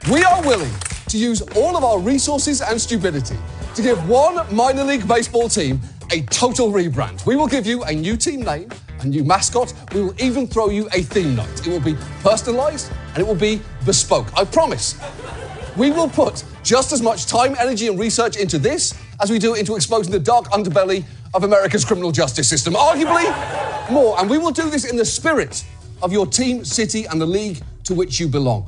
We are willing to use all of our resources and stupidity to give one minor league baseball team a total rebrand. We will give you a new team name, a new mascot. We will even throw you a theme night. It will be personalized and it will be bespoke. I promise. We will put just as much time, energy, and research into this as we do into exposing the dark underbelly of America's criminal justice system. Arguably more. And we will do this in the spirit of your team, city, and the league to which you belong.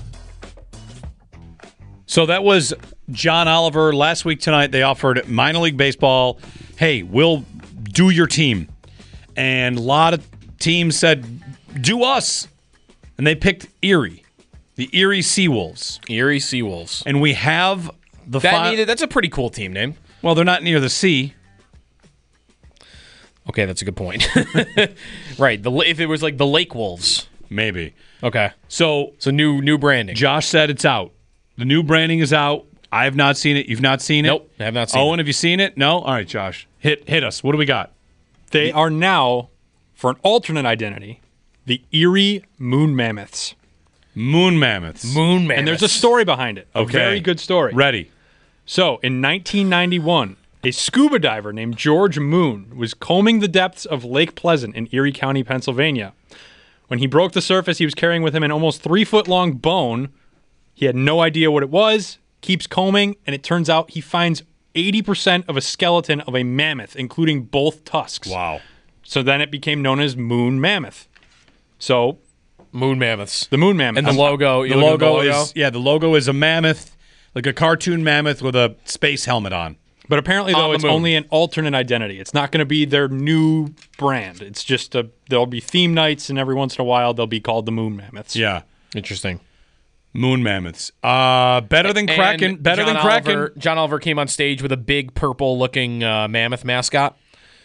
So that was John Oliver. Last week tonight, they offered minor league baseball. Hey, we'll do your team. And a lot of teams said, do us. And they picked Erie, the Erie Seawolves. Erie Seawolves. And we have the that's a pretty cool team name. Well, they're not near the sea. Okay, that's a good point. Right. If it was like the Lake Wolves. Maybe. Okay. So new branding. Josh said it's out. The new branding is out. I have not seen it. You've not seen it? Nope, I have not seen it. Owen, have you seen it? No? All right, Josh. Hit us. What do we got? They are now, for an alternate identity, the Erie Moon Mammoths. Moon Mammoths. Moon Mammoths. And there's a story behind it. Okay. A very good story. Ready. So, in 1991, a scuba diver named George Moon was combing the depths of Lake Pleasant in Erie County, Pennsylvania. When he broke the surface, he was carrying with him an almost 3-foot-long bone. He had no idea what it was, keeps combing, and it turns out he finds 80% of a skeleton of a mammoth, including both tusks. Wow. So then it became known as Moon Mammoth. So, Moon Mammoths. the Moon Mammoth. And the logo. The logo is a mammoth, like a cartoon mammoth with a space helmet on. But apparently, On though, the it's moon. only an alternate identity. It's not going to be their new brand. It's just there'll be theme nights, and every once in a while, they'll be called the Moon Mammoths. Yeah. Interesting. Moon Mammoths. Better than Kraken. And Better than Kraken. John Oliver came on stage with a big purple-looking mammoth mascot.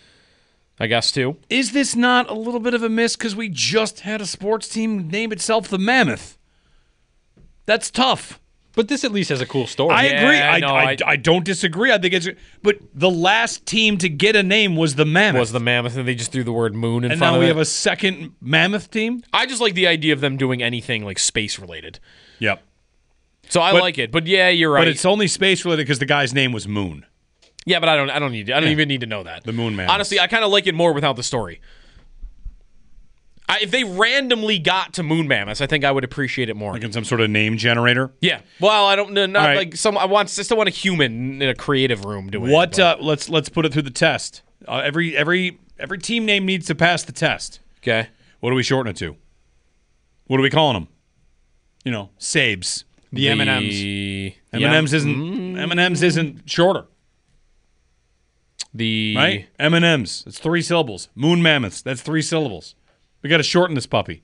I guess, too. Is this not a little bit of a miss because we just had a sports team name itself the Mammoth? That's tough. But this at least has a cool story. I agree. no, I don't disagree. I think it's. But the last team to get a name was the Mammoth. Was the mammoth, and they just threw the word moon in and front now of we it. have a second Mammoth team? I just like the idea of them doing anything like space-related. Yep. So I like it. But yeah, you're right. But it's only space related because the guy's name was Moon. Yeah, but I don't even need to know that. The Moon Mammoths. Honestly, I kind of like it more without the story. If they randomly got to Moon Mammoths, I think I would appreciate it more. Like in some sort of name generator. Yeah. Well, I don't know. Not All right. like some. I still want a human in a creative room doing What? it. Let's put it through the test. Every team name needs to pass the test. Okay. What do we shorten it to? What are we calling them? You know, Sabes. The M&Ms. M&Ms isn't shorter, right? M&Ms. It's 3 syllables. Moon Mammoths. That's 3 syllables. We got to shorten this puppy.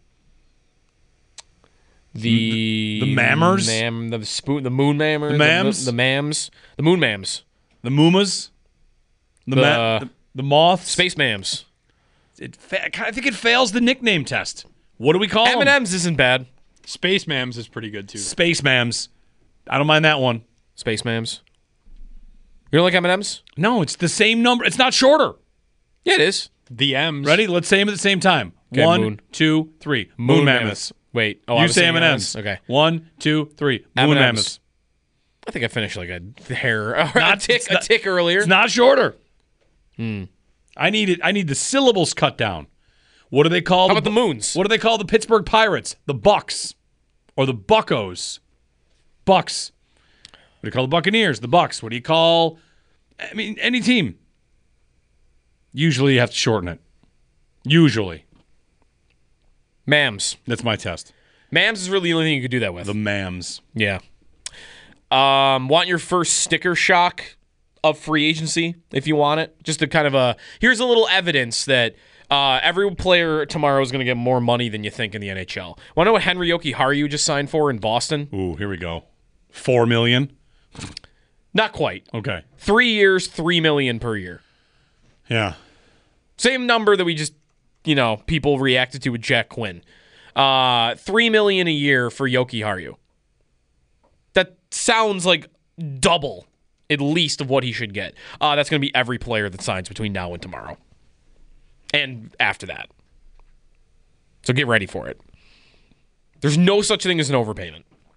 The Mammers? the Moon Mammer. The Mams? The Mams. The Moon Mams. The Moomas. The Moths. Space Mams. I think it fails the nickname test. What do we call them? M&M's isn't bad. Space Mams is pretty good, too. Space Mams. I don't mind that one. Space Mams. You don't like M&M's? No, it's the same number. It's not shorter. Yeah, it is. The M's. Ready? Let's say them at the same time. Okay, 1, Moon. 2, 3. Moon Mammoths. Wait. Oh, I You was say saying M&M's. Okay. 1, 2, 3. Moon M&Ms. Mammoths. I think I finished like a hair, a tick earlier. It's not shorter. I need the syllables cut down. What do they call? How about the Moons? What do they call the Pittsburgh Pirates? The Bucks, or the Buccos? Bucks. What do you call the Buccaneers? The Bucks. What do you call? I mean, any team. Usually, you have to shorten it. Usually, Mams. that's my test. Mams is really the only thing you could do that with. The Mams. Yeah. Want your first sticker shock of free agency if you want it? Just to kind of here's a little evidence that every player tomorrow is going to get more money than you think in the NHL. Want to know what Henry Jokiharju just signed for in Boston? Ooh, here we go. $4 million. Not quite. Okay. 3 years, $3 million per year. Yeah. Same number that we just, people reacted to with Jack Quinn. $3 million a year for Jokiharju. That sounds like double, at least, of what he should get. That's going to be every player that signs between now and tomorrow. And after that. So get ready for it. There's no such thing as an overpayment.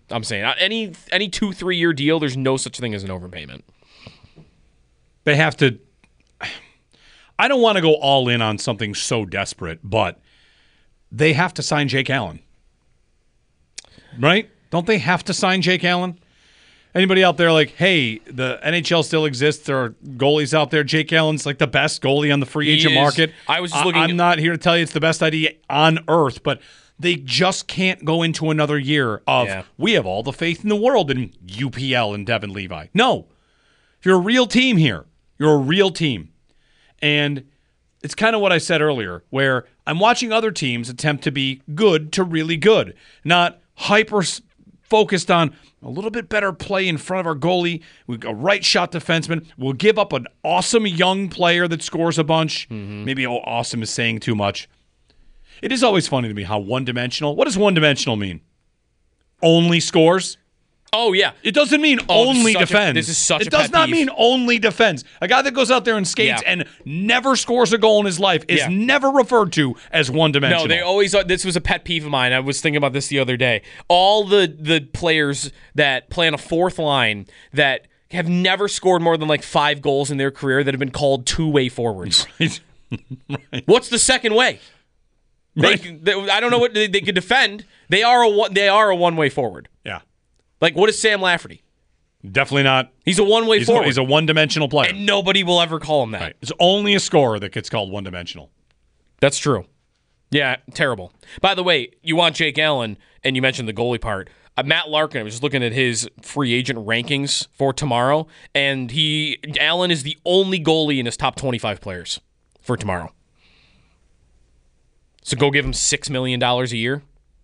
I'm saying any 2-3 year deal, there's no such thing as an overpayment. They have to. I don't want to go all in on something so desperate, but they have to sign Jake Allen. Right? Don't they have to sign Jake Allen? Anybody out there like, hey, the NHL still exists. There are goalies out there. Jake Allen's like the best goalie on the free agent market. I was just looking. I'm not here to tell you it's the best idea on earth, but they just can't go into another year of we have all the faith in the world in UPL and Devin Levi. No. If you're a real team here, you're a real team. And it's kind of what I said earlier, where I'm watching other teams attempt to be good to really good, not hyper focused on a little bit better play in front of our goalie, a right shot defenseman. We'll give up an awesome young player that scores a bunch. Maybe awesome is saying too much. It is always funny to me how one-dimensional. What does one-dimensional mean? Only scores? Oh, yeah. It doesn't mean only defends. This is such a It does pet not peeve. mean only defends. A guy that goes out there and skates and never scores a goal in his life is never referred to as one-dimensional. No, they always. This was a pet peeve of mine. I was thinking about this the other day. All the players that play on a fourth line that have never scored more than like 5 goals in their career that have been called two-way forwards. Right. What's the second way? Right. I don't know what they could defend. They are a one-way forward. Yeah. Like, what is Sam Lafferty? Definitely not. He's a one-way forward. He's a one-dimensional player. And nobody will ever call him that. Right. It's only a scorer that gets called one-dimensional. That's true. Yeah, terrible. By the way, you want Jake Allen, and you mentioned the goalie part. Matt Larkin, I was just looking at his free agent rankings for tomorrow, and Allen is the only goalie in his top 25 players for tomorrow. So go give him $6 million a year.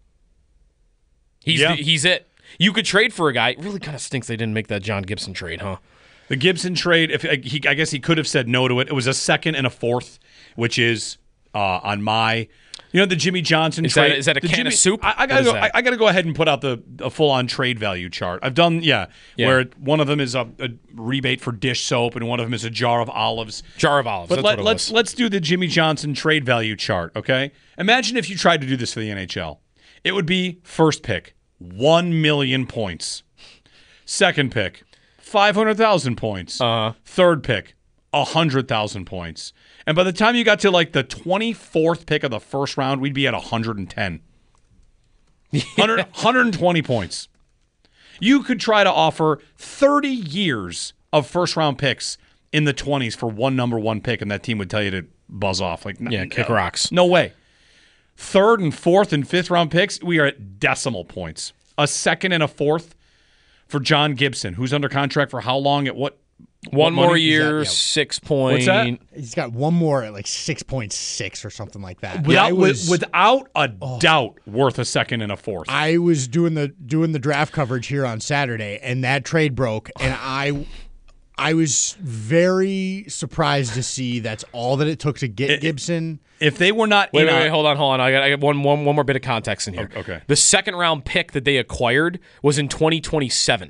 He's it. You could trade for a guy. It really kind of stinks they didn't make that John Gibson trade, huh? The Gibson trade, I guess he could have said no to it. It was a second and a fourth, which is on my... You know the Jimmy Johnson trade? Is that a can of soup? I gotta go ahead and put out a full-on trade value chart. I've done, where one of them is a rebate for dish soap and one of them is a jar of olives. Jar of olives, But let's do the Jimmy Johnson trade value chart, okay? Imagine if you tried to do this for the NHL. It would be first pick, 1 million points. Second pick, 500,000 points. Third pick, 100,000 points. And by the time you got to like the 24th pick of the first round, we'd be at 110. 120 points. You could try to offer 30 years of first round picks in the 20s for one number one pick, and that team would tell you to buzz off. Like, kick rocks. No way. Third and fourth and fifth round picks, we are at decimal points. A second and a fourth for John Gibson, who's under contract for how long at what? One more year, 6 6 point. What's that? He's got one more at like 6.6 or something like that. Without a doubt, worth a second and a fourth. I was doing the draft coverage here on Saturday, and that trade broke, and I was very surprised to see that's all that it took to get Gibson. If they were not, Wait, hold on. I got one more bit of context in here. Okay. The second round pick that they acquired was in 2027.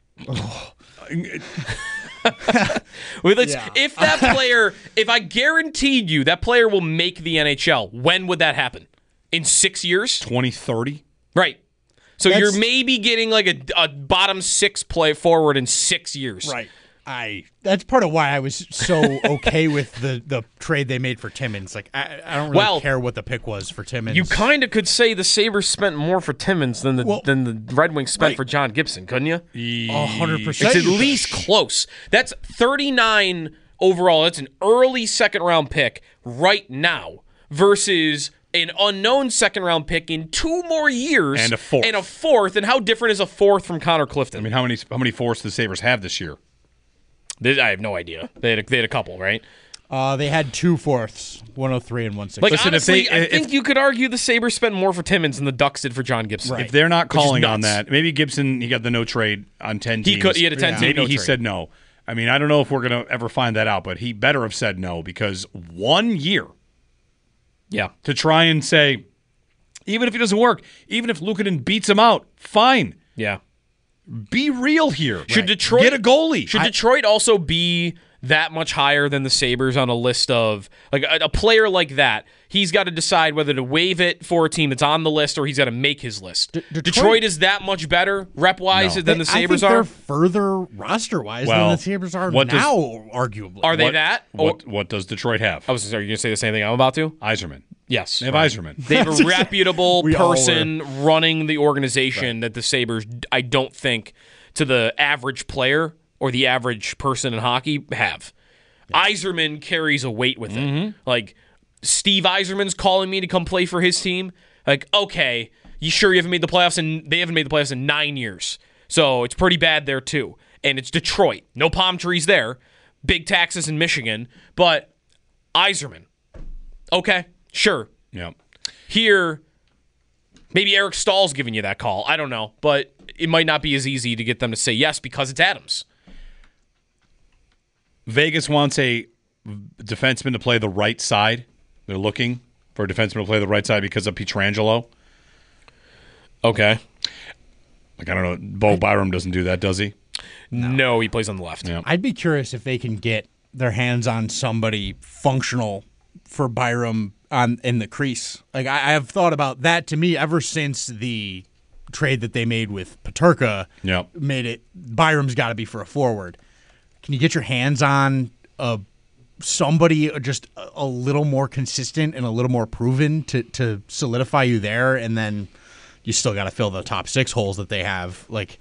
If that player, if I guaranteed you that player will make the NHL, when would that happen? In 6 years? 2030? Right. So you're maybe getting like a bottom 6 play forward in 6 years. Right. That's part of why I was so okay with the trade they made for Timmins. Like I don't really care what the pick was for Timmins. You kind of could say the Sabres spent more for Timmins than the Red Wings spent for John Gibson, couldn't you? 100%. It's at least close. That's 39 overall. That's an early second round pick right now versus an unknown second round pick in 2 more years and a fourth. And how different is a fourth from Connor Clifton? I mean, how many fourths do the Sabres have this year? I have no idea. They had a couple, right? They had 2 fourths, 103 and 160. Like, Listen, honestly, I think you could argue the Sabres spent more for Timmins than the Ducks did for John Gibson. Right. If they're not calling on nuts. that, maybe Gibson, he got the no trade on 10 teams. He had a 10 team Maybe no he trade. said no. I mean, I don't know if we're going to ever find that out, but he better have said no because 1 year to try and say, even if he doesn't work, even if Luukkonen beats him out, fine. Yeah. Be real here. Should Detroit get a goalie? Should Detroit also be that much higher than the Sabres on a list of like a player like that. He's got to decide whether to waive it for a team that's on the list or he's got to make his list. Detroit is that much better rep-wise than the Sabres I think are? they're further roster-wise than the Sabres are now, arguably. Are they that? What does Detroit have? Are you going to say the same thing I'm about to? Yzerman. Yes. They have Yzerman. They have a reputable person running the organization that the Sabres, I don't think, to the average player or the average person in hockey have. Yzerman carries a weight with it. Like, Steve Yzerman's calling me to come play for his team. Like, okay, you sure you haven't made the playoffs? And they haven't made the playoffs in 9 years. So it's pretty bad there, too. And it's Detroit. No palm trees there. Big taxes in Michigan. But Yzerman. Okay, sure. Yeah. Here, maybe Eric Stahl's giving you that call. I don't know. But it might not be as easy to get them to say yes because it's Adams. Vegas wants a defenseman to play the right side. They're looking for a defenseman to play the right side because of Pietrangelo. Okay. Like, I don't know. Bo Byram doesn't do that, does he? No, he plays on the left. Yeah. I'd be curious if they can get their hands on somebody functional for Byram in the crease. Like, I have thought about that. To me, ever since the trade that they made with Peterka made it, Byram's got to be for a forward. Can you get your hands on somebody just a little more consistent and a little more proven to solidify you there, and then you still got to fill the top 6 holes that they have. Like,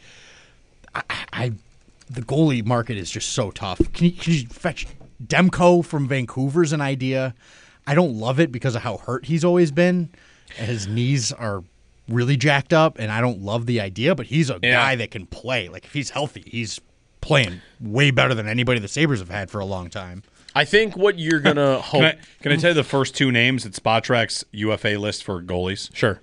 the goalie market is just so tough. Can you fetch Demko from Vancouver's an idea? I don't love it because of how hurt he's always been. His knees are really jacked up, and I don't love the idea, but he's a guy that can play. Like, if he's healthy, he's playing way better than anybody the Sabres have had for a long time. I think what you're going to hope... Can I tell you the first 2 names at Spotrac's UFA list for goalies? Sure.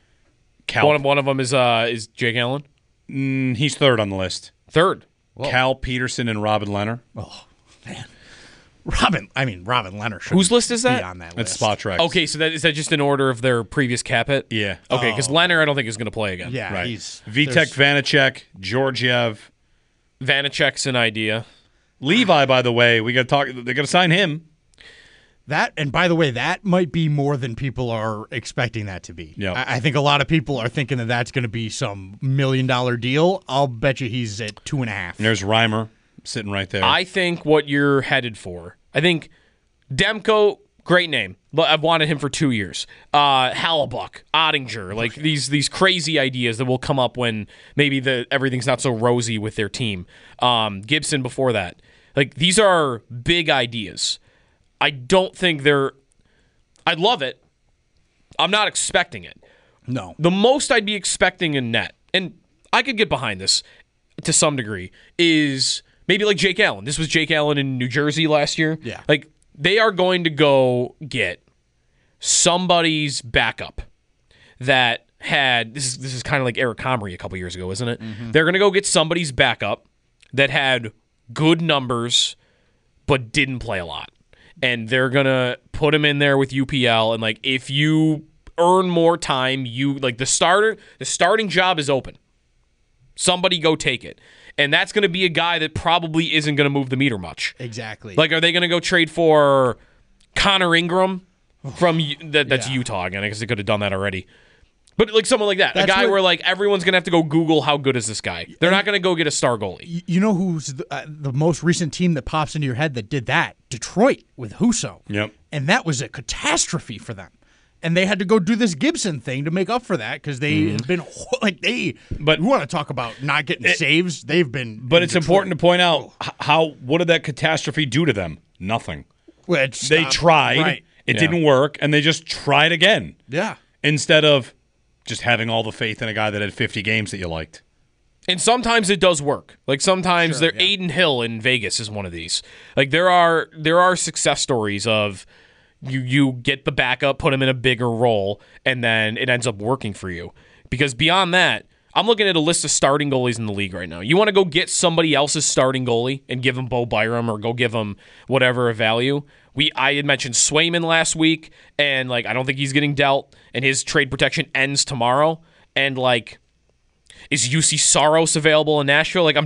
Cal, One of them is Jake Allen? he's third on the list. Third. Cal Peterson and Robin Leonard. Oh, man. Robin Leonard should Whose list is that? be on that That's list. Spotrac. Okay, so is that just in order of their previous cap hit? Yeah. Okay, because Leonard I don't think is going to play again. Yeah, Right. he's Vitek Vanacek, Georgiev. Vanacek's an idea. Levi, by the way, we got to talk. They got to sign him. that. And by the way, that might be more than people are expecting that to be. Yep. I think a lot of people are thinking that that's going to be some $1 million deal. I'll bet you he's at 2.5. And there's Reimer sitting right there. I think what you're headed for. I think Demko, great name. I've wanted him for 2 years. Hallebuck, Ottinger, like these crazy ideas that will come up when maybe everything's not so rosy with their team. Gibson before that. Like, these are big ideas. I don't think I'd love it. I'm not expecting it. No. The most I'd be expecting in net, and I could get behind this to some degree, is maybe like Jake Allen. This was Jake Allen in New Jersey last year. Yeah. Like, they are going to go get somebody's backup that had this is kind of like Eric Comrie a couple years ago, isn't it? Mm-hmm. They're going to go get somebody's backup that had good numbers but didn't play a lot. And they're going to put him in there with UPL, and like, if you earn more time, the starting job is open. Somebody go take it. And that's going to be a guy that probably isn't going to move the meter much. Exactly. Like, are they going to go trade for Connor Ingram from that's Utah again? I guess they could have done that already. But like someone like that, a guy where like everyone's going to have to go Google how good is this guy. They're not going to go get a star goalie. You know who's the most recent team that pops into your head that did that? Detroit with Husso. Yep. And that was a catastrophe for them. And they had to go do this Gibson thing to make up for that because they have been But you want to talk about not getting saves? They've been. But it's important to point out what did that catastrophe do to them? Nothing. They tried. Right. It didn't work, and they just tried again. Yeah. Instead of just having all the faith in a guy that had 50 games that you liked. And sometimes it does work. Like, sometimes Aiden Hill in Vegas is one of these. Like, there are success stories of you get the backup, put him in a bigger role, and then it ends up working for you. Because beyond that, I'm looking at a list of starting goalies in the league right now. You want to go get somebody else's starting goalie and give him Bo Byram or go give him whatever value. I had mentioned Swayman last week, and like, I don't think he's getting dealt, and his trade protection ends tomorrow. And like, is UC Saros available in Nashville? Like, I'm done.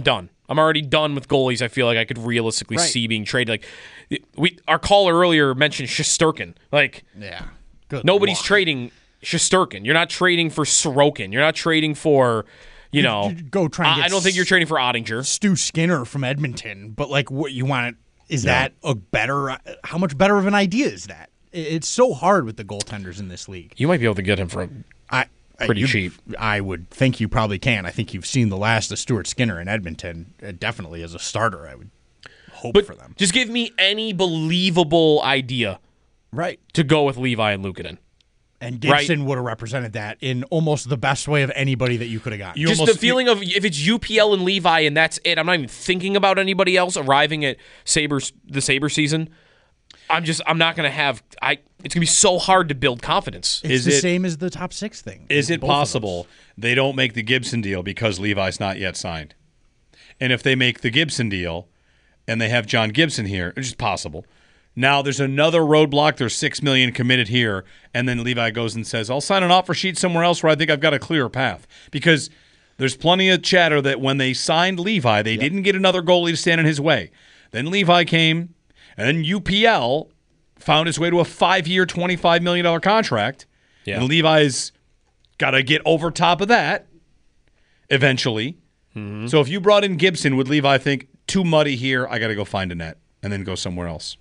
I'm already done with goalies. I feel like I could realistically Right. see being traded. Like our caller earlier mentioned Shesterkin. Like Yeah. Good nobody's luck. trading Shesterkin. You're not trading for Sorokin. You're not trading for, you know. you go try and get I don't think you're trading for Ottinger. Stu Skinner from Edmonton, but like what you want is that a better? How much better of an idea is that? It's so hard with the goaltenders in this league. You might be able to get him for pretty cheap. I would think you probably can. I think you've seen the last of Stuart Skinner in Edmonton. Definitely as a starter, I would hope But for them. just give me any believable idea Right. to go with Levi and Luukkonen. And Gibson would have represented that in almost the best way of anybody that you could have gotten. Just the feeling of if it's UPL and Levi and that's it. I'm not even thinking about anybody else arriving at the Sabre season. I'm not going to have. It's going to be so hard to build confidence. It's the same as the top 6 thing. Is it Both of possible they don't make the Gibson deal because Levi's not yet signed? And if they make the Gibson deal and they have John Gibson here, which is possible, now there's another roadblock. There's $6 million committed here, and then Levi goes and says, "I'll sign an offer sheet somewhere else where I think I've got a clearer path." Because there's plenty of chatter that when they signed Levi, they didn't get another goalie to stand in his way. Then Levi came, and then UPL found his way to a 5-year, $25 million contract. Yeah. And Levi's got to get over top of that eventually. Mm-hmm. So if you brought in Gibson, would Levi think, too muddy here, I got to go find a net and then go somewhere else?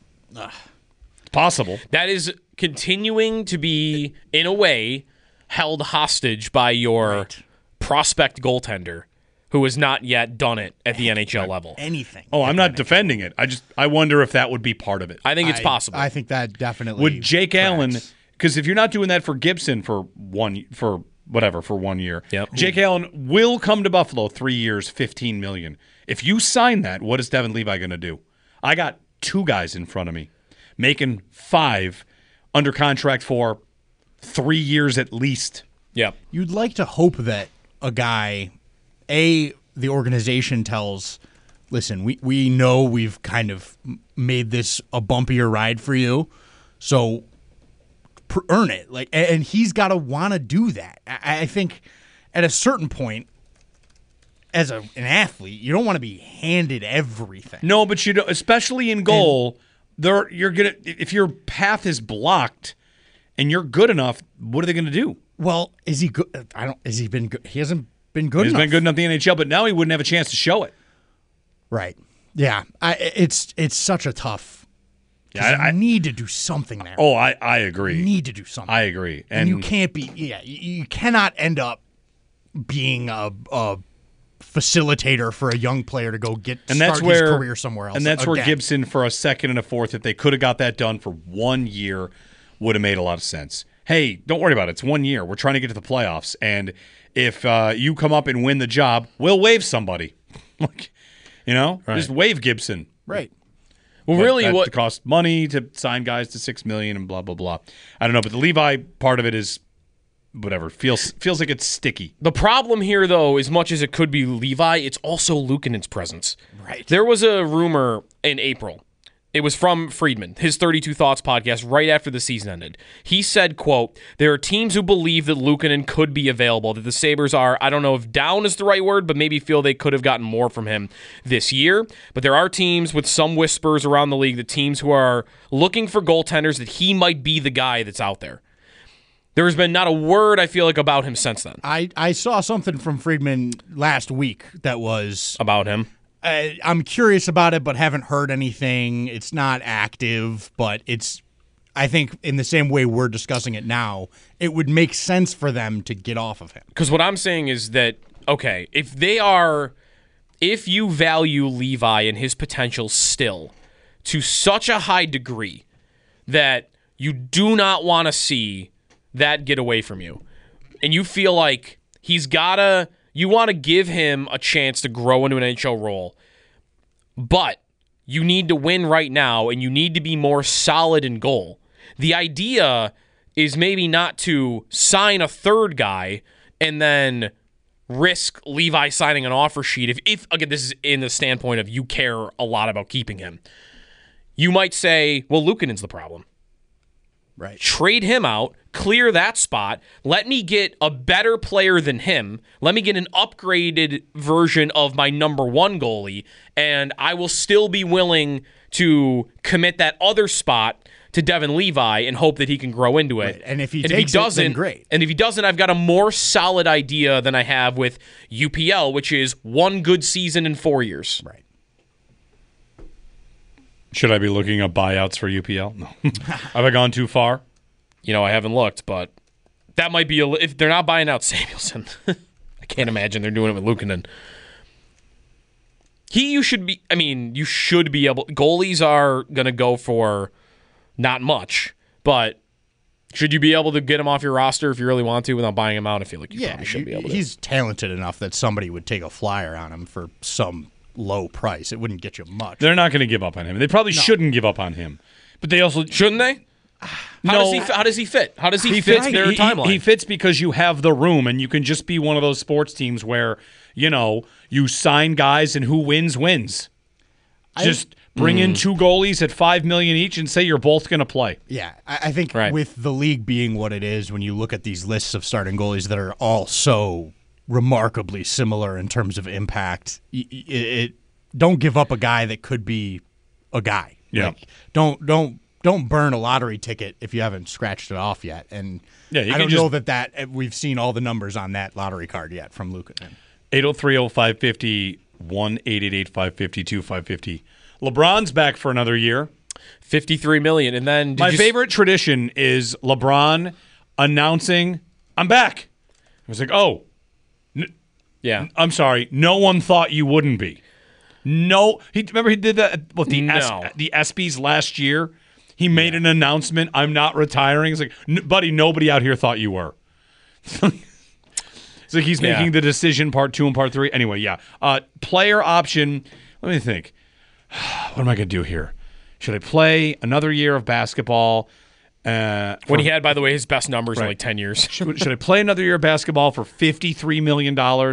It's possible. That is continuing to be, in a way, held hostage by your prospect goaltender who has not yet done it at the NHL level. Anything. Oh, I'm not defending it. I wonder if that would be part of it. I think it's possible. I think that definitely Would Jake tracks. Allen, because if you're not doing that for Gibson for 1 year, Yep. Jake Allen will come to Buffalo 3 years, $15 million. If you sign that, what is Devin Levi going to do? I got 2 guys in front of me making 5 under contract for 3 years at least. Yeah. You'd like to hope that a guy, the organization tells, listen, we know we've kind of made this a bumpier ride for you, so earn it. Like, and he's got to want to do that. I think at a certain point, as an athlete, you don't want to be handed everything. No, but you don't, especially in goal, you're gonna, if your path is blocked and you're good enough, what are they going to do? Well, is he good? Has he been good? He hasn't been good He's enough. been good enough in the NHL, but now he wouldn't have a chance to show it. Right. Yeah. It's such a tough. Yeah, You need to do something there. Oh, I agree. You need to do something. I agree. And you can't be. Yeah. You cannot end up being a facilitator for a young player to go start his career somewhere else. And that's where again. Gibson for a second and a fourth, if they could have got that done for 1 year, would have made a lot of sense. Hey, don't worry about it. It's 1 year. We're trying to get to the playoffs, and if you come up and win the job, we'll waive somebody. Just waive Gibson. Right. Well, But really, that what costs money to sign guys to $6 million and blah blah blah. I don't know, but the Levi part of it is whatever. Feels like it's sticky. the problem here, though, as much as it could be Levi, it's also Luukkonen's presence. Right. There was a rumor in April. It was from Friedman, his 32 Thoughts podcast, right after the season ended. He said, quote, "There are teams who believe that Luukkonen could be available, that the Sabres are, I don't know if down is the right word, but maybe feel they could have gotten more from him this year. But there are teams with some whispers around the league, the teams who are looking for goaltenders, that he might be the guy that's out there." There's been not a word, I feel like, about him since then. I saw something from Friedman last week that was. About him. I'm curious about it, but haven't heard anything. It's not active, but it's. I think in the same way we're discussing it now, it would make sense for them to get off of him. Because what I'm saying is that, okay, if you value Levi and his potential still to such a high degree that you do not want to see that get away from you, and you feel like you want to give him a chance to grow into an NHL role, but you need to win right now and you need to be more solid in goal. The idea is maybe not to sign a third guy and then risk Levi signing an offer sheet. If again, this is in the standpoint of you care a lot about keeping him. You might say, well, Luukkonen's the problem. Right. Trade him out, clear that spot. Let me get a better player than him. Let me get an upgraded version of my number one goalie, and I will still be willing to commit that other spot to Devin Levi and hope that he can grow into it. Right. And if he takes it, then great. And if he doesn't, I've got a more solid idea than I have with UPL, which is one good season in 4 years. Right. Should I be looking up buyouts for UPL? No. Have I gone too far? I haven't looked, but that might be if they're not buying out Samuelson. I can't imagine they're doing it with Luukkonen. You should be able. Goalies are going to go for not much, but should you be able to get him off your roster if you really want to without buying him out? I feel like you probably should be able to. He's talented enough that somebody would take a flyer on him for some low price. It wouldn't get you much. They're not going to give up on him. They probably shouldn't give up on him. But they also shouldn't they? How does he fit? How does he fit their timeline? He fits because you have the room, and you can just be one of those sports teams where you sign guys, and who wins. Just bring in two goalies at $5 million each, and say you're both going to play. Yeah, I think with the league being what it is, when you look at these lists of starting goalies that are all so remarkably similar in terms of impact, don't give up a guy that could be a guy. Yeah. Don't burn a lottery ticket if you haven't scratched it off yet. And I don't know that we've seen all the numbers on that lottery card yet from Luukkonen. 803-0550, 1-888-552-550. LeBron's back for another year. $53 million. And then my favorite tradition is LeBron announcing, I'm back. I was like, yeah. I'm sorry. No one thought you wouldn't be. No. Remember he did that with the ESPYs last year? He made an announcement, I'm not retiring. It's like, buddy, nobody out here thought you were. It's like he's making the decision, part 2 and part 3. Anyway, player option. Let me think. What am I going to do here? Should I play another year of basketball? When he had, by the way, his best numbers in like 10 years. Should I play another year of basketball for $53 million?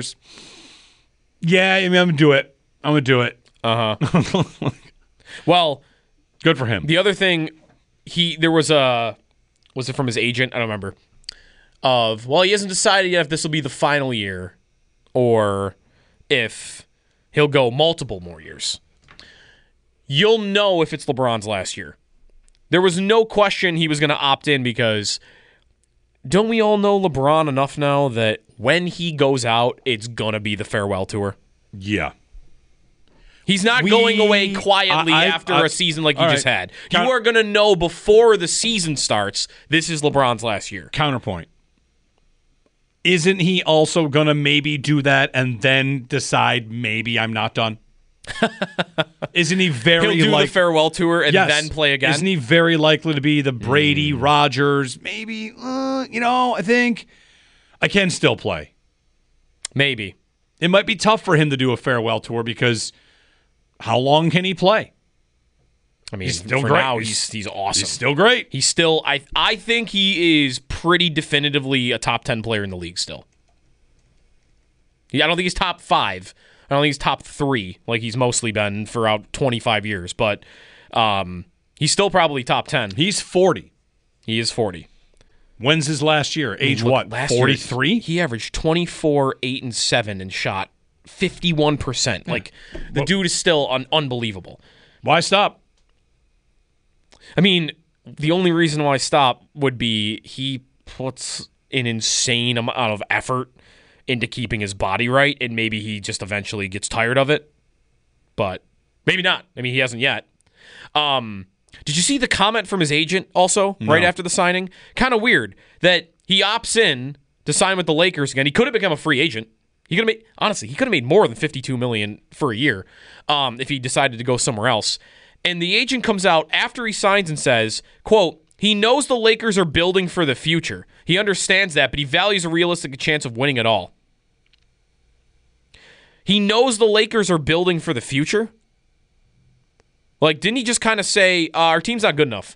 Yeah, I'm going to do it. I'm going to do it. Uh-huh. Well, good for him. The other thing, there was it from his agent? I don't remember. He hasn't decided yet if this will be the final year or if he'll go multiple more years. You'll know if it's LeBron's last year. There was no question he was going to opt in because don't we all know LeBron enough now that when he goes out, it's going to be the farewell tour? Yeah. He's not going away quietly after a season like he just had. You are going to know before the season starts, this is LeBron's last year. Counterpoint. Isn't he also going to maybe do that and then decide maybe I'm not done? Isn't he very He'll do the farewell tour and then play again? Isn't he very likely to be the Brady, Rodgers, maybe, I think I can still play. Maybe. It might be tough for him to do a farewell tour because how long can he play? I mean, he's still for great. Now, he's awesome. He's still great. He's still, I think he is pretty definitively a top 10 player in the league still. I don't think he's top 5. I don't think he's top 3 like he's mostly been for about 25 years, but he's still probably top 10. He's 40. He is 40. When's his last year? Age what? 43? He averaged 24, 8, and 7 and shot 51%. Like, the dude is still unbelievable. Why stop? I mean, the only reason why I stop would be he puts an insane amount of effort into keeping his body right, and maybe he just eventually gets tired of it. But maybe not. I mean, he hasn't yet. Did you see the comment from his agent also right after the signing? Kind of weird that he opts in to sign with the Lakers again. He could have become a free agent. He could have made more than $52 million for a year if he decided to go somewhere else. And the agent comes out after he signs and says, quote, he knows the Lakers are building for the future. He understands that, but he values a realistic chance of winning it all. He knows the Lakers are building for the future? Like, didn't he just kind of say, our team's not good enough?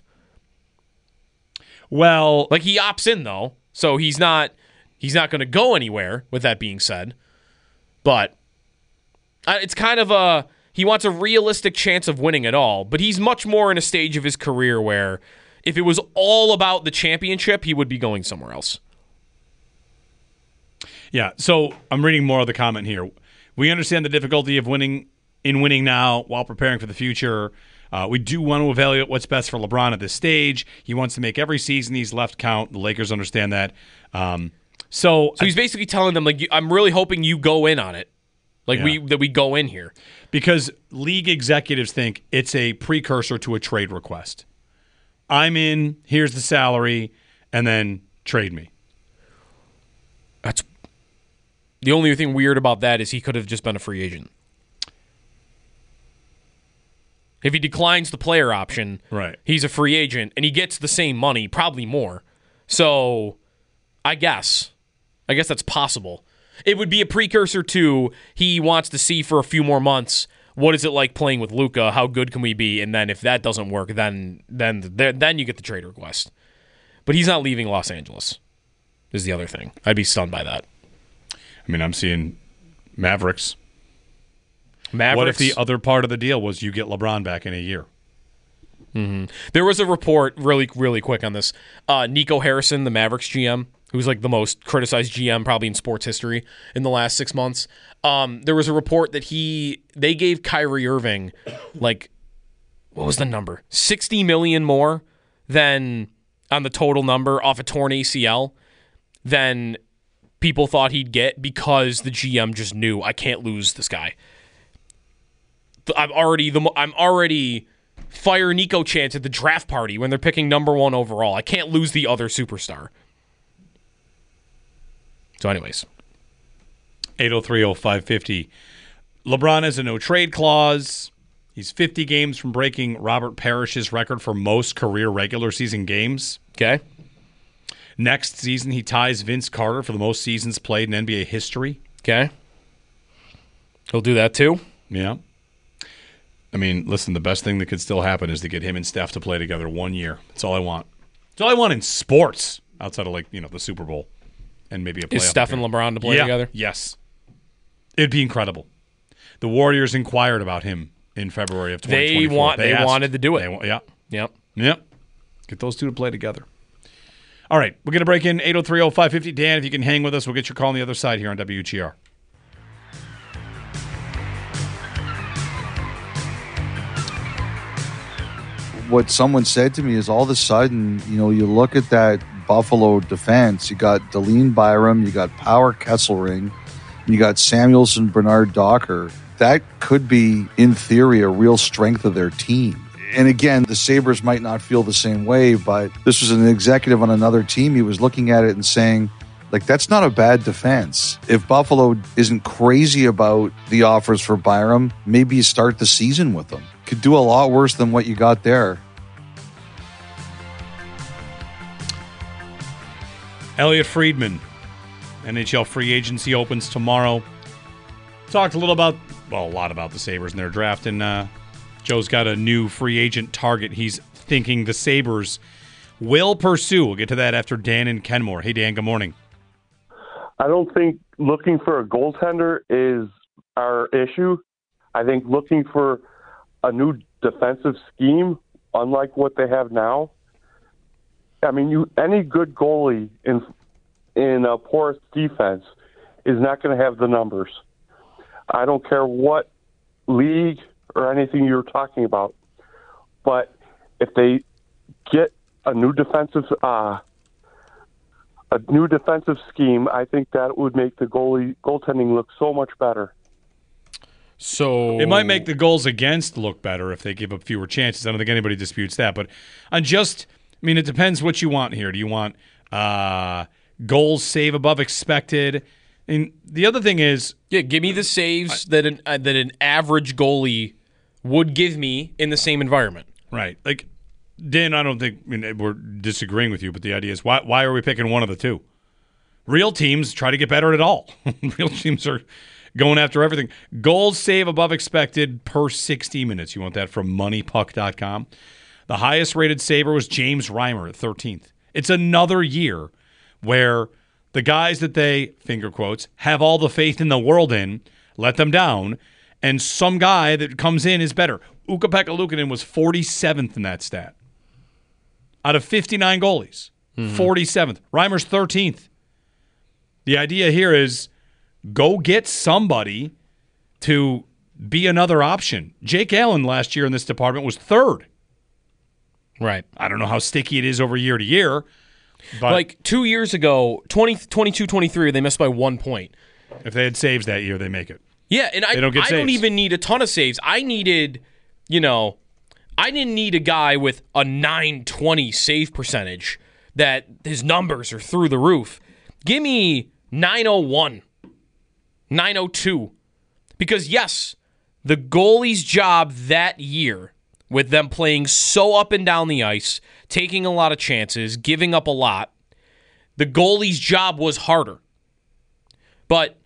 Well, like, he opts in, though, so he's not going to go anywhere, with that being said. But it's kind of he wants a realistic chance of winning it all, but he's much more in a stage of his career where If it was all about the championship, he would be going somewhere else. Yeah, so I'm reading more of the comment here. We understand the difficulty of winning now while preparing for the future. We do want to evaluate what's best for LeBron at this stage. He wants to make every season he's left count. The Lakers understand that. So he's basically telling them, like, I'm really hoping you go in on it. Like, that we go in here. Because league executives think it's a precursor to a trade request. I'm in, here's the salary, and then trade me. That's the only thing weird about that is he could have just been a free agent. If he declines the player option, right, he's a free agent, and he gets the same money, probably more. So, I guess that's possible. It would be a precursor to he wants to see for a few more months, what is it like playing with Luka? How good can we be? And then if that doesn't work, then you get the trade request. But he's not leaving Los Angeles, is the other thing. I'd be stunned by that. I mean, I'm seeing Mavericks. Mavericks. What if the other part of the deal was you get LeBron back in a year? Mm-hmm. There was a report, really, really quick on this. Nico Harrison, the Mavericks GM, who's like the most criticized GM probably in sports history in the last 6 months. There was a report that they gave Kyrie Irving, like, what was the number? $60 million more than on the total number off a torn ACL than people thought he'd get because the GM just knew, I can't lose this guy. I'm already fire Nico chance at the draft party when they're picking number 1 overall. I can't lose the other superstar. So anyways. 803-0550. LeBron has a no-trade clause. He's 50 games from breaking Robert Parrish's record for most career regular season games. Okay. Next season, he ties Vince Carter for the most seasons played in NBA history. Okay. He'll do that too? Yeah. I mean, listen, the best thing that could still happen is to get him and Steph to play together 1 year. That's all I want. That's all I want in sports outside of, like, the Super Bowl and maybe a playoff. Is Steph and LeBron to play together? Yes. It'd be incredible. The Warriors inquired about him in February of 2024. They wanted to do it. Yep. Get those two to play together. All right, we're going to break in 803-0550. Dan, if you can hang with us, we'll get your call on the other side here on WGR. What someone said to me is all of a sudden, you look at that Buffalo defense, you got Deline Byram, you got Power Kesselring, you got Samuelson, Bernard Docker. That could be, in theory, a real strength of their team. And again, the Sabres might not feel the same way, but this was an executive on another team. He was looking at it and saying, like, that's not a bad defense. If Buffalo isn't crazy about the offers for Byram, maybe you start the season with them. Could do a lot worse than what you got there. Elliot Friedman, NHL free agency opens tomorrow. Talked a lot about the Sabres and their draft, and Joe's got a new free agent target he's thinking the Sabres will pursue. We'll get to that after Dan and Kenmore. Hey, Dan, good morning. I don't think looking for a goaltender is our issue. I think looking for a new defensive scheme, unlike what they have now. I mean, any good goalie in a porous defense is not going to have the numbers. I don't care what league or anything you're talking about, but if they get a new defensive scheme, I think that would make the goaltending look so much better. So it might make the goals against look better if they give up fewer chances. I don't think anybody disputes that. But it depends what you want here. Do you want goals save above expected? And the other thing is, give me the saves that an average goalie would give me in the same environment. Right. Like, Dan, I don't think we're disagreeing with you, but the idea is why are we picking one of the two? Real teams try to get better at all. Real teams are going after everything. Goals save above expected per 60 minutes. You want that from moneypuck.com. The highest rated saver was James Reimer at 13th. It's another year where the guys that they, finger quotes, have all the faith in the world in, let them down, and some guy that comes in is better. Ukko-Pekka Luukkonen was 47th in that stat. out of 59 goalies. 47th. Reimer's 13th. The idea here is go get somebody to be another option. Jake Allen last year in this department was 3rd. Right. I don't know how sticky it is over year to year. But Like 2 years ago, 22-23, they missed by 1 point. if they had saves that year, they make it. Yeah, and I don't get don't saves. even need a ton of saves. I needed, I didn't need a guy with a 920 save percentage that his numbers are through the roof. Give me 901, 902. Because, yes, the goalie's job that year, with them playing so up and down the ice, taking a lot of chances, giving up a lot, the goalie's job was harder. But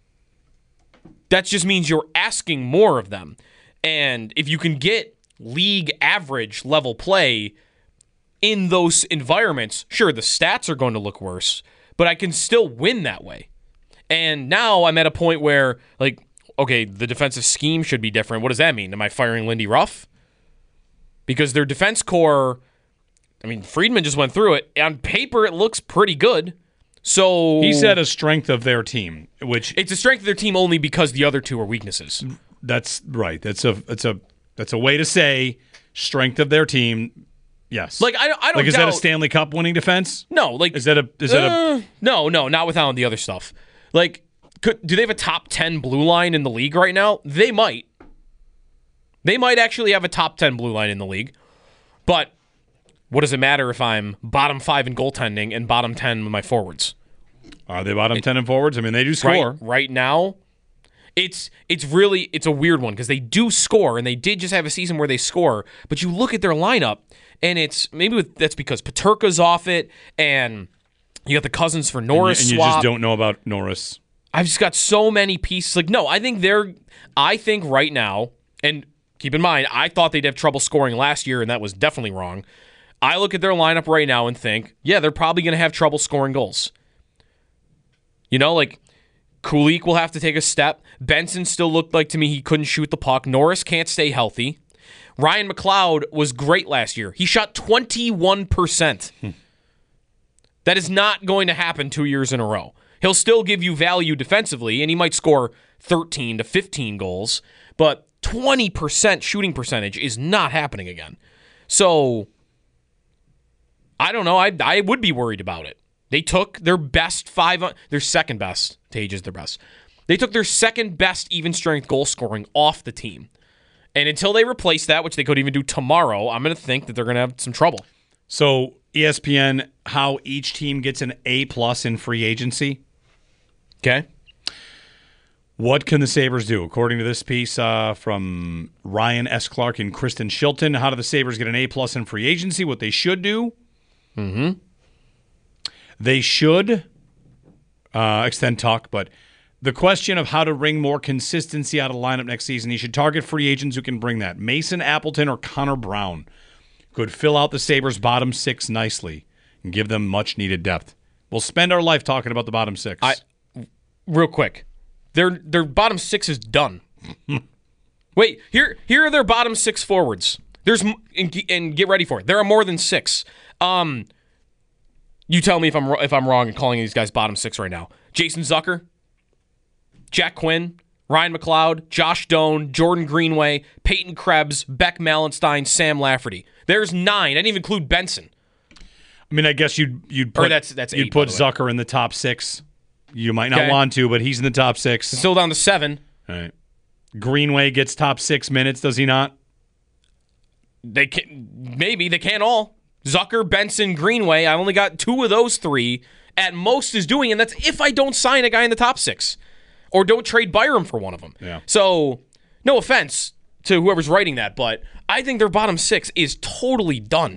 that just means you're asking more of them. And if you can get league average level play in those environments, sure, the stats are going to look worse, but I can still win that way. And now I'm at a point where, okay, the defensive scheme should be different. What does that mean? Am I firing Lindy Ruff? Because their defense core, Friedman just went through it. On paper, it looks pretty good. So He said a strength of their team, which it's a strength of their team only because the other two are weaknesses. that's right. That's a way to say strength of their team. Yes. I don't is that a doubt- Stanley Cup winning defense? No, Is that a No, not without the other stuff. Do they have a top 10 blue line in the league right now? They might. They might actually have a top 10 blue line in the league. But what does it matter if I'm bottom 5 in goaltending and bottom 10 with my forwards? Are they bottom 10 in forwards? They do score. Right now, it's a weird one because they do score, and they did just have a season where they score. But you look at their lineup, and that's because Peterka's off it, and you got the Cousins for Norris And you swap. just don't know about Norris. I've just got so many pieces. I think right now, and keep in mind, I thought they'd have trouble scoring last year, and that was definitely wrong. I look at their lineup right now and think, yeah, they're probably going to have trouble scoring goals. Kulik will have to take a step. Benson still looked like to me he couldn't shoot the puck. Norris can't stay healthy. Ryan McLeod was great last year. He shot 21%. That is not going to happen 2 years in a row. He'll still give you value defensively, and he might score 13 to 15 goals, but 20% shooting percentage is not happening again. So, I don't know. I would be worried about it. They took their their second best. Tage is their best. They took their second best even strength goal scoring off the team. And until they replace that, which they could even do tomorrow, I'm going to think that they're going to have some trouble. So ESPN, how each team gets an A+ in free agency. Okay. What can the Sabres do? According to this piece from Ryan S. Clark and Kristen Shilton, how do the Sabres get an A+ in free agency? What they should do? They should extend talk, but the question of how to wring more consistency out of the lineup next season, you should target free agents who can bring that. Mason Appleton or Connor Brown could fill out the Sabres' bottom 6 nicely and give them much-needed depth. We'll spend our life talking about the bottom 6. Real quick. Their bottom 6 is done. Wait, here are their bottom 6 forwards. And get ready for it. There are more than 6. You tell me if I'm wrong in calling these guys bottom 6 right now. Jason Zucker, Jack Quinn, Ryan McLeod, Josh Doan, Jordan Greenway, Peyton Krebs, Beck Malenstein, Sam Lafferty. There's 9. I didn't even include Benson. I guess you'd put that's 8, you'd put by the way. Zucker in the top 6. You might not want to, but he's in the top 6. Still down to 7. All right. Greenway gets top 6 minutes, does he not? They can't all. Zucker, Benson, Greenway. I only got 2 of those 3 at most is doing, and that's if I don't sign a guy in the top 6 or don't trade Byram for one of them. Yeah. So, no offense to whoever's writing that, but I think their bottom 6 is totally done.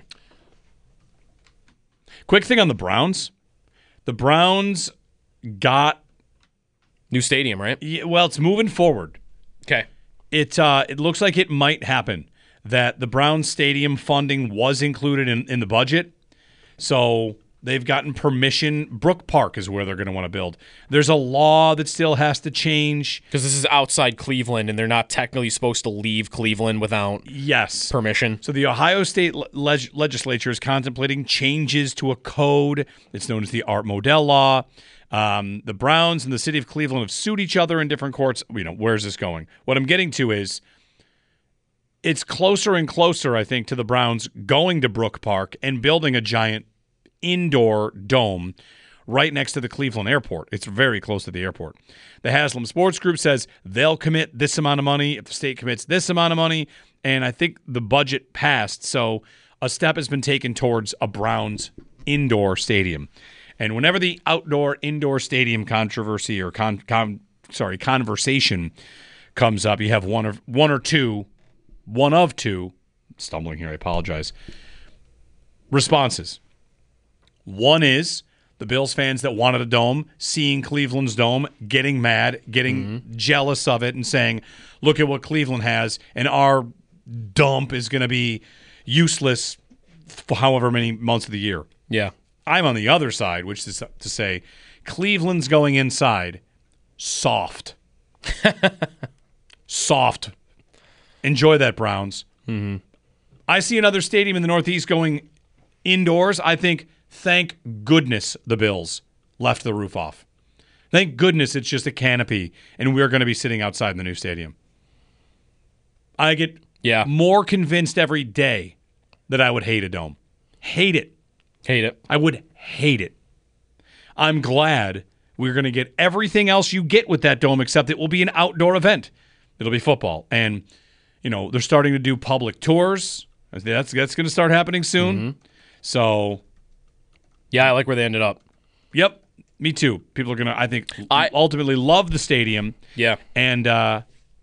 Quick thing on the Browns. The Browns got New stadium, right? well, it's moving forward. Okay. It looks like it might happen that the Browns stadium funding was included in the budget. So They've gotten permission. Brook Park is where they're going to want to build. There's a law that still has to change. Because this is outside Cleveland, and they're not technically supposed to leave Cleveland without permission. So the Ohio State legislature is contemplating changes to a code. It's known as the Art Modell Law. The Browns and the city of Cleveland have sued each other in different courts. Where's this going? What I'm getting to is it's closer and closer, I think, to the Browns going to Brook Park and building a giant indoor dome right next to the Cleveland airport. It's very close to the airport. The Haslam Sports Group says they'll commit this amount of money if the state commits this amount of money, and I think the budget passed, so a step has been taken towards a Browns indoor stadium. And whenever the outdoor-indoor stadium controversy or conversation comes up, you have one of two, stumbling here, I apologize, responses. One is the Bills fans that wanted a dome, seeing Cleveland's dome, getting mad, getting jealous of it, and saying, look at what Cleveland has, and our dump is going to be useless for however many months of the year. Yeah. I'm on the other side, which is to say Cleveland's going inside soft. Soft. Enjoy that, Browns. Mm-hmm. I see another stadium in the Northeast going indoors. I think, thank goodness the Bills left the roof off. Thank goodness it's just a canopy, and we're going to be sitting outside in the new stadium. I get more convinced every day that I would hate a dome. Hate it. Hate it. I would hate it. I'm glad we're going to get everything else you get with that dome, except it will be an outdoor event. It'll be football. And, they're starting to do public tours. That's going to start happening soon. Mm-hmm. So, yeah, I like where they ended up. Yep, me too. People are going to, I think, ultimately love the stadium. Yeah. And I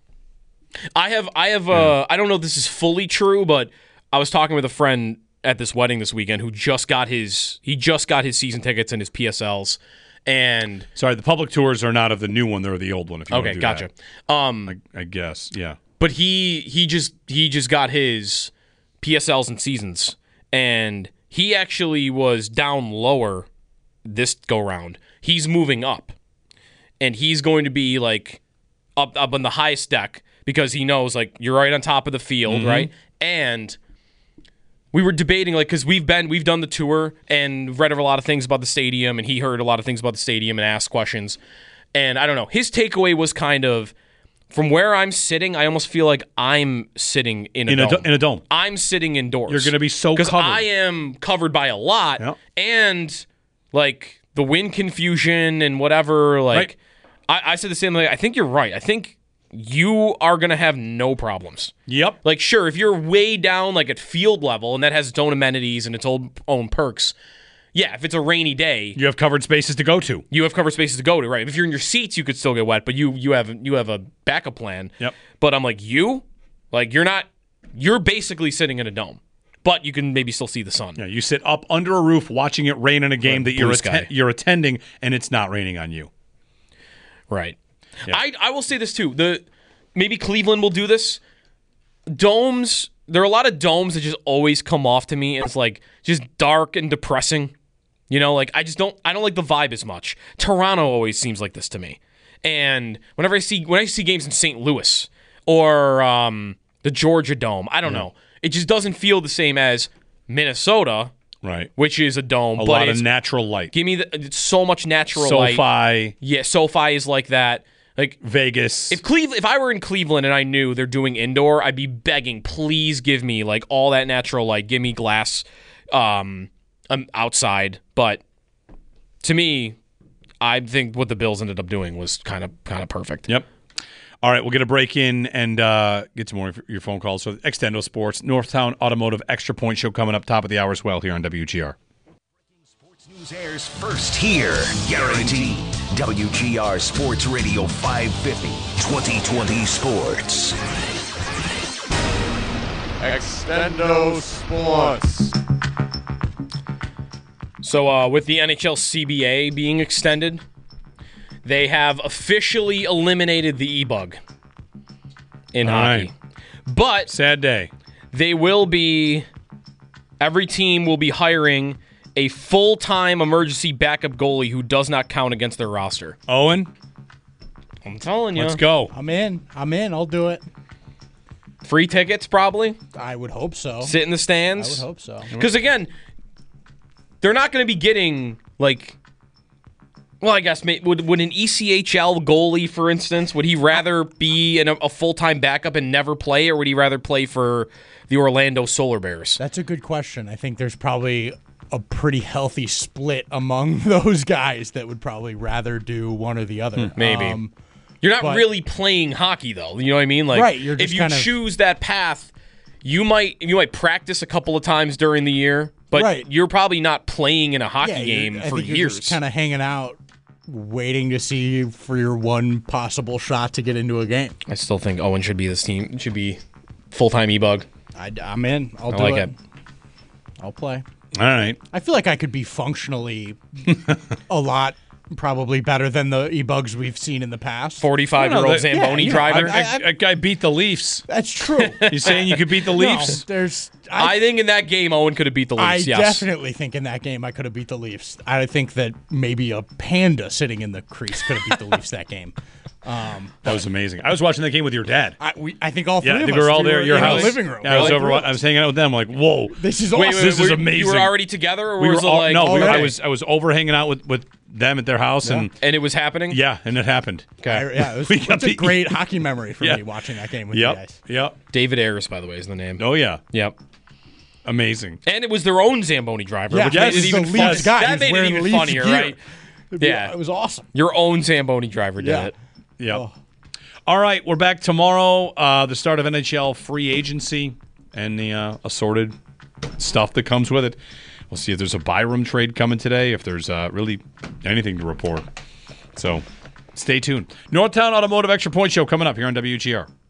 don't know if this is fully true, but I was talking with a friend at this wedding this weekend who just got his season tickets and his PSLs. And sorry, the public tours are not of the new one; they're the old one. If you want to do gotcha. That. I guess, yeah. But he just got his PSLs and seasons, and he actually was down lower this go round. He's moving up, and he's going to be like up on the highest deck because he knows like you're right on top of the field, right? And we were debating because we've done the tour and read over a lot of things about the stadium, and he heard a lot of things about the stadium and asked questions. And I don't know, his takeaway was kind of, from where I'm sitting, I almost feel like I'm sitting in a dome. In a dome. I'm sitting indoors. You're going to be so covered. Because I am covered by a lot, and like the wind confusion and whatever. Like I said the same thing. I think you're right. I think you are going to have no problems. Yep. Like, sure, if you're way down like at field level, and that has its own amenities and its own perks, yeah, if it's a rainy day, you have covered spaces to go to. Right? If you're in your seats, you could still get wet, but you have a backup plan. Yep. But I'm like, you're basically sitting in a dome, but you can maybe still see the sun. Yeah, you sit up under a roof watching it rain in a game that you're attending, and it's not raining on you. Right. Yeah. I will say this too. Maybe Cleveland will do this. Domes. There are a lot of domes that just always come off to me as like just dark and depressing. I don't like the vibe as much. Toronto always seems like this to me. And when I see games in St. Louis or the Georgia Dome, I don't know. It just doesn't feel the same as Minnesota, right? Which is a dome, a lot of natural light. Give me it's so much natural light. SoFi, yeah, SoFi is like that. Like Vegas. If I were in Cleveland and I knew they're doing indoor, I'd be begging, please give me like all that natural light. Give me glass outside. But to me, I think what the Bills ended up doing was kind of perfect. Yep. All right, we'll get a break in and get some more of your phone calls. So Extendo Sports, Northtown Automotive Extra Point Show coming up top of the hour as well here on WGR. Sports news airs first here, guaranteed. WGR Sports Radio 550, 2020 Sports. Extendo Sports. So with the NHL CBA being extended, they have officially eliminated the e-bug in hockey. Right. But sad day. Every team will be hiring a full-time emergency backup goalie who does not count against their roster. Owen, I'm telling you. let's go. I'm in. I'll do it. Free tickets, probably. I would hope so. Sit in the I stands. would hope so. Because, again, they're not going to be getting, like... Well, I guess, would an ECHL goalie, for instance, would he rather be a full-time backup and never play, or would he rather play for the Orlando Solar Bears? That's a good question. I think there's probably a pretty healthy split among those guys that would probably rather do one or the other. Maybe. You're not really playing hockey, though. You know what I mean? Like, right. You're just if you choose that path, you might practice a couple of times during the year, but you're probably not playing in a hockey game for I think years. You're just kind of hanging out, waiting to see for your one possible shot to get into a game. I still think Owen should be this team. Should be full-time e-bug. I'm in. I'll do like it. it. I'll play. All right. I feel like I could be functionally a lot probably better than the e-bugs we've seen in the past. 45-year-old Zamboni driver. That guy beat the Leafs. That's true. You saying you could beat the Leafs? No, I think in that game, Owen could have beat the Leafs, I definitely think in that game I could have beat the Leafs. I think that maybe a panda sitting in the crease could have beat the Leafs that game. That was amazing. I was watching that game with your dad. I think all three of us. I think we were all there at your in house. the living room. Yeah, I was hanging out with them. Like, whoa, this is awesome. This is amazing. You were already together, or we was were it like I was over hanging out with them at their house, and it was happening? Yeah, and it happened. Okay. It's a great hockey memory for me watching that game with you guys. Yep. David Ayers, by the way, is the name. Oh, yeah. Yep. Amazing. And it was their own Zamboni driver, which yes, made it even the Leafs guy. That made it even funnier, right? Yeah. It was awesome. Your own Zamboni driver did it. Yep. Oh. All right, we're back tomorrow. The start of NHL free agency and the assorted stuff that comes with it. We'll see if there's a Byram trade coming today, if there's really anything to report. So stay tuned. Northtown Automotive Extra Point Show coming up here on WGR.